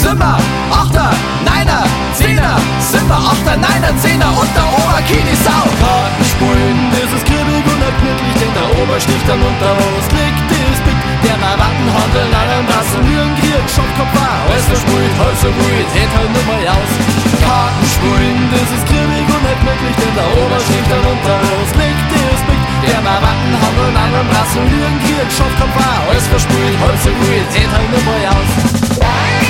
Simmer, Achter, Neiner, Zehner, Simmer, Achter, Neiner, Zehner und der Oberkini Sau. Kartenspielen, das ist kribbig und erquicklich, denn der Oberstich dann unter uns liegt, ist big. Der mal Wattenhandel, einen Rassen, Lürenkrieg, Schopfkopf war, alles verspielt, Hals so ruhig, hält halt nur mal aus. Kartenspielen, das ist kribbig und erquicklich, denn der Oberstich dann unter uns liegt, ist big. Der mal Wattenhandel, einen Rassen, Lürenkrieg, Schopfkopf war, alles verspielt, Hals so ruhig, hält halt nur mal aus.